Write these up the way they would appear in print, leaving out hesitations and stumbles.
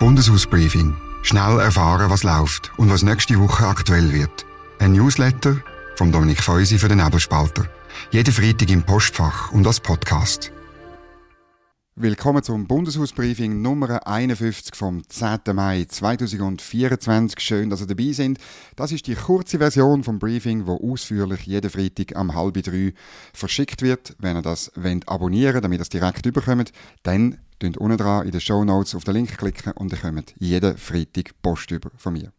Bundeshausbriefing. Schnell erfahren, was läuft und was nächste Woche aktuell wird. Ein Newsletter von Dominik Feusi für den Nebelspalter. Jeden Freitag im Postfach und als Podcast. Willkommen zum Bundeshausbriefing Nummer 51 vom 10. Mai 2024. Schön, dass ihr dabei sind. Das ist die kurze Version vom Briefing, wo ausführlich jeden Freitag um 2:30 verschickt wird. Wenn ihr das abonnieren wollt, damit ihr es direkt überkommt, dann klickt unten dran in den Shownotes auf den Link klicken und ihr kommt jeden Freitag Post über von mir.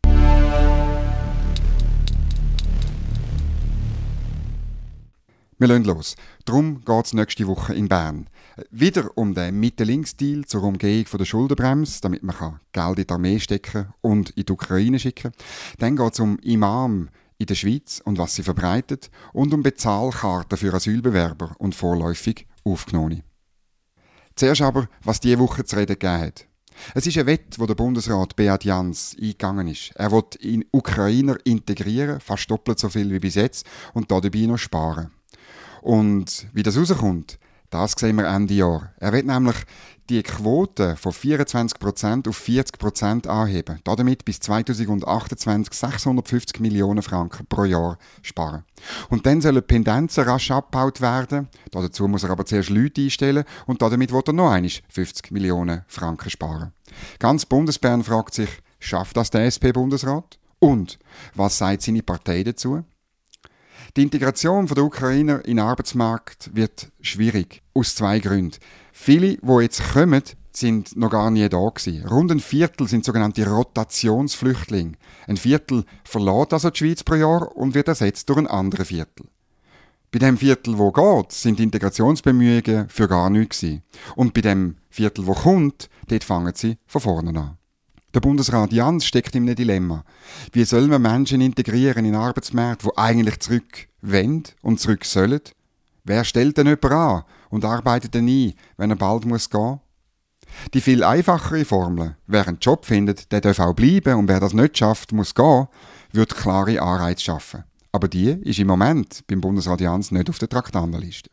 Wir legen los. Darum geht es nächste Woche in Bern. Wieder um den Mitte-Links-Deal zur Umgehung der Schuldenbremse, damit man Geld in die Armee stecken und in die Ukraine schicken. Dann geht es um Imam in der Schweiz und was sie verbreitet und um Bezahlkarten für Asylbewerber und vorläufig Aufgenommene. Zuerst aber, was diese Woche zu reden gegeben hat. Es ist ein Wett, wo der Bundesrat Beat Jans eingegangen ist. Er will in Ukrainer integrieren, fast doppelt so viel wie bis jetzt, und dabei noch sparen. Und wie das rauskommt, das sehen wir Ende Jahr. Er will nämlich die Quote von 24% auf 40% anheben. Damit bis 2028 650 Millionen Franken pro Jahr sparen. Und dann sollen Pendenzen rasch abgebaut werden. Dazu muss er aber zuerst Leute einstellen und damit will er noch einmal 50 Millionen Franken sparen. Ganz Bundesbern fragt sich, schafft das der SP-Bundesrat? Und was sagt seine Partei dazu? Die Integration der Ukrainer in den Arbeitsmarkt wird schwierig, aus 2 Gründen. Viele, die jetzt kommen, sind noch gar nie da gewesen. Rund ein Viertel sind sogenannte Rotationsflüchtlinge. Ein Viertel verlässt also die Schweiz pro Jahr und wird ersetzt durch ein anderes Viertel. Bei dem Viertel, wo geht, sind die Integrationsbemühungen für gar nichts gewesen. Und bei dem Viertel, wo kommt, dort fangen sie von vorne an. Der Bundesrat Jans steckt in einem Dilemma. Wie soll man Menschen integrieren in Arbeitsmärkte, die eigentlich zurück wollen und zurück sollen? Wer stellt denn jemanden an und arbeitet dann ein, wenn er bald gehen muss? Die viel einfachere Formel, wer einen Job findet, der darf auch bleiben und wer das nicht schafft, muss gehen, wird klare Anreize schaffen. Aber die ist im Moment beim Bundesrat Jans nicht auf der Traktandenliste.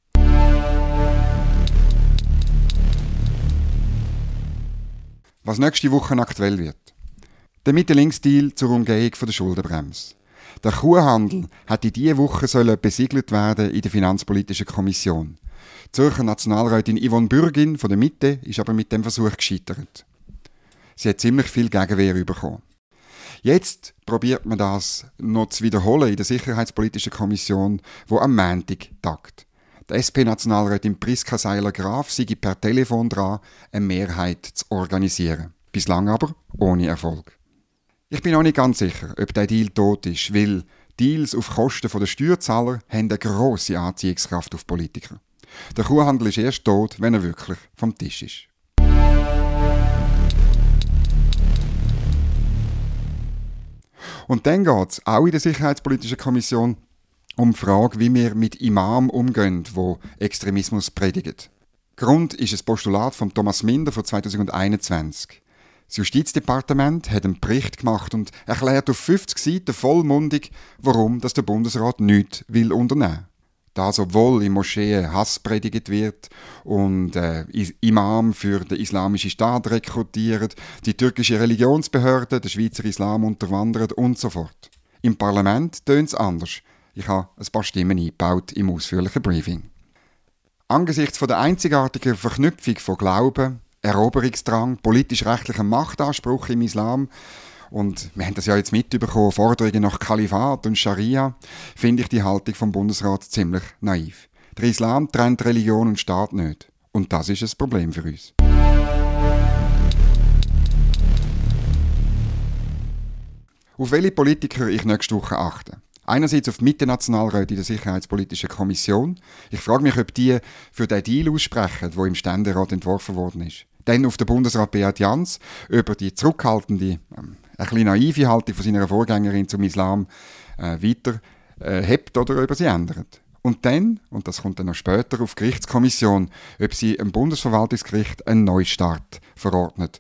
Was nächste Woche aktuell wird. Der Mitte-Links-Deal zur Umgehung der Schuldenbremse. Der Kuhhandel hat in dieser Woche besiegelt werden in der Finanzpolitischen Kommission. Die Zürcher Nationalrätin Yvonne Bürgin von der Mitte ist aber mit dem Versuch gescheitert. Sie hat ziemlich viel Gegenwehr bekommen. Jetzt probiert man das noch zu wiederholen in der Sicherheitspolitischen Kommission, die am Montag tagt. Die SP-Nationalrätin Priska Seiler-Graf sei per Telefon dran, eine Mehrheit zu organisieren. Bislang aber ohne Erfolg. Ich bin auch nicht ganz sicher, ob der Deal tot ist, weil Deals auf Kosten der Steuerzahler haben eine grosse Anziehungskraft auf Politiker. Der Kuhhandel ist erst tot, wenn er wirklich vom Tisch ist. Und dann geht es auch in der Sicherheitspolitischen Kommission um die Frage, wie wir mit Imam umgehen, die Extremismus predigen. Grund ist ein Postulat von Thomas Minder von 2021. Das Justizdepartement hat einen Bericht gemacht und erklärt auf 50 Seiten vollmundig, warum der Bundesrat nichts unternehmen will. Das, obwohl in Moscheen Hass predigt wird und Imam für den islamischen Staat rekrutiert, die türkische Religionsbehörde den Schweizer Islam unterwandert und so fort. Im Parlament tönt es anders. Ich habe ein paar Stimmen eingebaut im ausführlichen Briefing. Angesichts der einzigartigen Verknüpfung von Glauben, Eroberungsdrang, politisch-rechtlichem Machtanspruch im Islam und wir haben das ja jetzt mitbekommen, Forderungen nach Kalifat und Scharia, finde ich die Haltung vom Bundesrat ziemlich naiv. Der Islam trennt Religion und Staat nicht. Und das ist ein Problem für uns. Auf welche Politiker ich nächste Woche achte? Einerseits auf die Mitte-Nationalräte in der Sicherheitspolitischen Kommission. Ich frage mich, ob die für den Deal aussprechen, der im Ständerat entworfen worden ist. Dann auf den Bundesrat Beat Jans, über die zurückhaltende, ein bisschen naive Haltung von seiner Vorgängerin zum Islam weiter hebt oder ob er sie ändert. Und dann, und das kommt dann noch später, auf die Gerichtskommission, ob sie im Bundesverwaltungsgericht einen Neustart verordnet.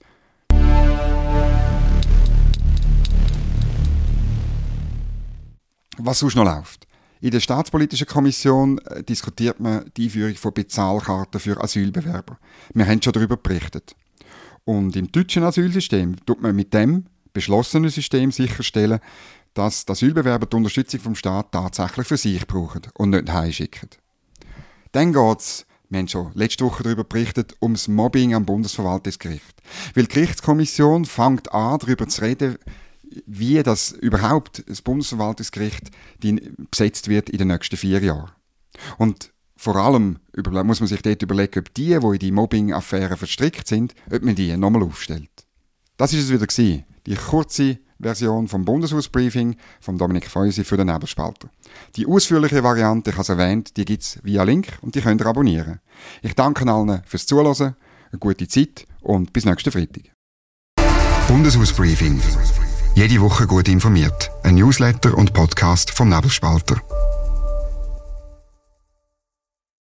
Was sonst noch läuft. In der Staatspolitischen Kommission diskutiert man die Einführung von Bezahlkarten für Asylbewerber. Wir haben schon darüber berichtet. Und im deutschen Asylsystem tut man mit dem beschlossenen System sicherstellen, dass die Asylbewerber die Unterstützung vom Staat tatsächlich für sich brauchen und nicht heimschicken. Dann geht es, wir haben schon letzte Woche darüber berichtet, ums Mobbing am Bundesverwaltungsgericht. Weil die Gerichtskommission fängt an, darüber zu reden, wie das überhaupt das Bundesverwaltungsgericht besetzt wird in den nächsten 4 Jahren. Und vor allem muss man sich dort überlegen, ob die in die Mobbing-Affären verstrickt sind, ob man die nochmal aufstellt. Das war es wieder gewesen, die kurze Version vom Bundeshausbriefing von Dominik Feusi für den Nebelspalter. Die ausführliche Variante, ich habe es erwähnt, die gibt es via Link und die könnt ihr abonnieren. Ich danke allen fürs Zuhören, eine gute Zeit und bis nächsten Freitag. Bundeshausbriefing. Jede Woche gut informiert. Ein Newsletter und Podcast vom Nebelspalter.